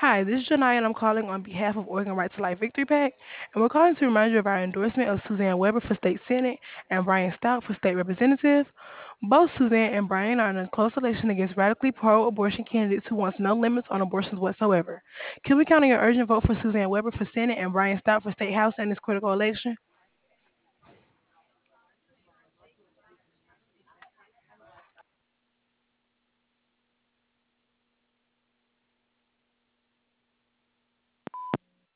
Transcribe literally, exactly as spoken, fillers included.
Hi, this is Janai, and I'm calling on behalf of Oregon Right to Life Victory PAC, and we're calling to remind you of our endorsement of Suzanne Weber for State Senate and Brian Stout for State Representative. Both Suzanne and Brian are in a close election against radically pro-abortion candidates who wants no limits on abortions whatsoever. Can we count on your urgent vote for Suzanne Weber for Senate and Brian Stout for State House in this critical election?